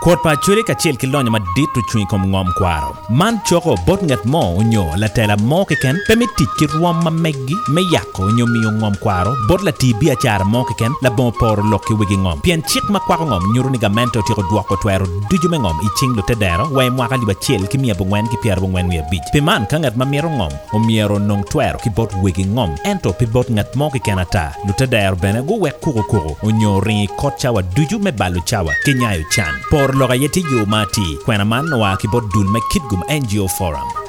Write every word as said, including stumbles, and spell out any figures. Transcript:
Kot pa chwere ka chiel ki lonyo madit to chuny kom ngom kwaro. Man choko bot ngat mo onyo la tela mo keken pemi tic ki ruom ma meggi me yako onyo miyo ngom kwaro bot la ti bi achara mo keken la bon por lokki wigi ngom. Pien chik ma kwako ngom nyuru ni gamento tiko duoko twero duju me ngom i ching lo tedero way mwaka liba chiel ki miya bungwen ki pier bungwen miya bich. Pi man ka ngat ma miero ngom o miero nong twero ki bot wigi ngom ento pi bot ngat mo keken ata lo tedero bene go wek kuro kuro onyo ringi kot chawa duju me balu chawa ki nyayo chan. Por loga yeti yo mati kwena man wa ki bot dul me kitgum N G O Forum.